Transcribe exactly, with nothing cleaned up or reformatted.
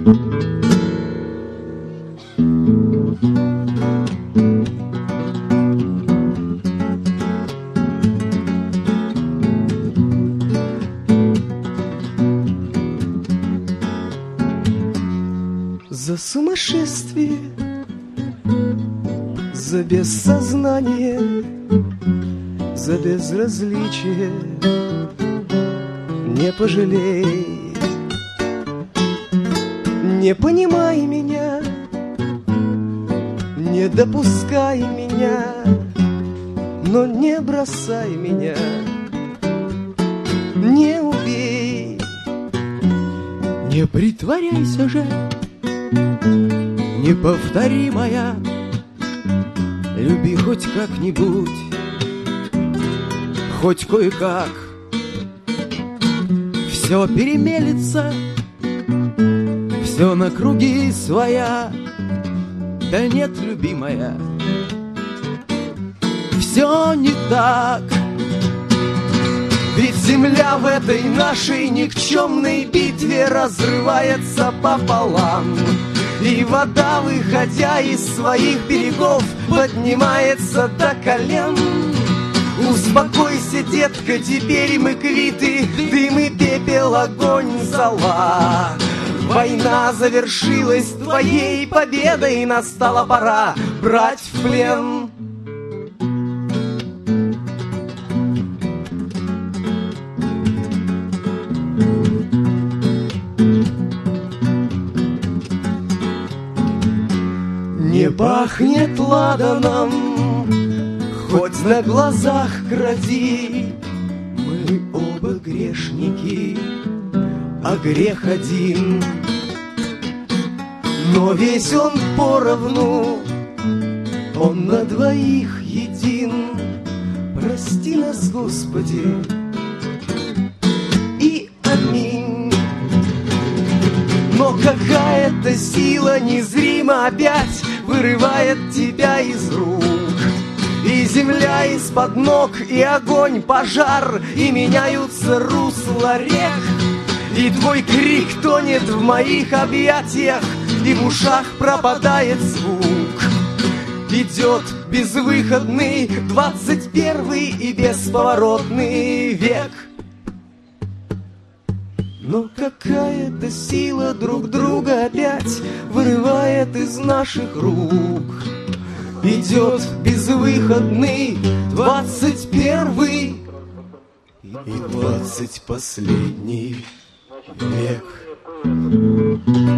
За сумасшествие, за бессознание, за безразличие не пожалей. Не понимай меня, не допускай меня, но не бросай меня, не убей. Не притворяйся же, неповторимая, люби хоть как-нибудь, хоть кое-как. Все перемелется, все на круги своя. Да нет, любимая, все не так. Ведь земля в этой нашей никчемной битве разрывается пополам, и вода, выходя из своих берегов, поднимается до колен. Успокойся, детка, теперь мы квиты, дым и пепел, огонь, зола. Война завершилась твоей победой, настала пора брать в плен. Не пахнет ладаном, хоть на глазах кради. Мы оба грешники, а грех один. Но весь он поровну, он на двоих един. Прости нас, Господи, и аминь. Но какая-то сила незримо опять вырывает тебя из рук. И земля из-под ног, и огонь, пожар, и меняются русла рек. И твой крик тонет в моих объятиях, и в ушах пропадает звук. Идет безвыходный двадцать первый и бесповоротный век. Но какая-то сила друг друга опять вырывает из наших рук. Идет безвыходный двадцать первый и двадцать последний век.